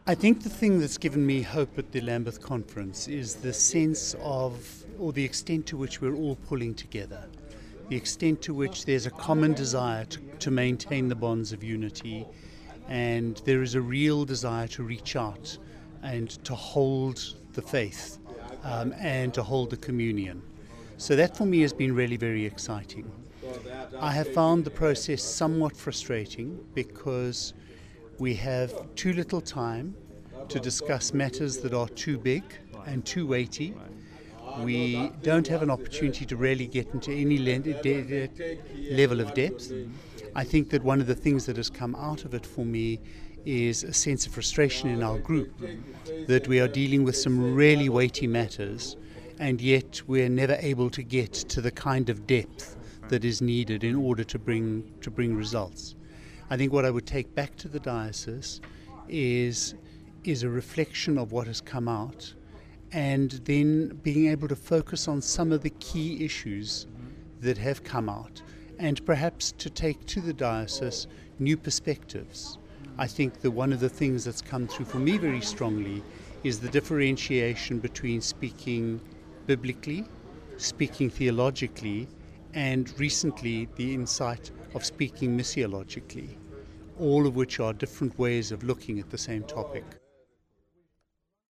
I think the thing that's given me hope at the Lambeth Conference is the sense of, or the extent to which we're all pulling together, the extent to which there's a common desire to maintain the bonds of unity, and there is a real desire to reach out and to hold the faith and to hold the communion. So that for me has been really very exciting. I have found the process somewhat frustrating because we have too little time to discuss matters that are too big and too weighty. We don't have an opportunity to really get into any level of depth. I think that one of the things that has come out of it for me is a sense of frustration in our group, that we are dealing with some really weighty matters and yet we're never able to get to the kind of depth that is needed in order to bring results. I think what I would take back to the diocese is a reflection of what has come out, and then being able to focus on some of the key issues that have come out, and perhaps to take to the diocese new perspectives. I think that one of the things that's come through for me very strongly is the differentiation between speaking biblically, speaking theologically, and recently the insight of speaking missiologically, all of which are different ways of looking at the same topic.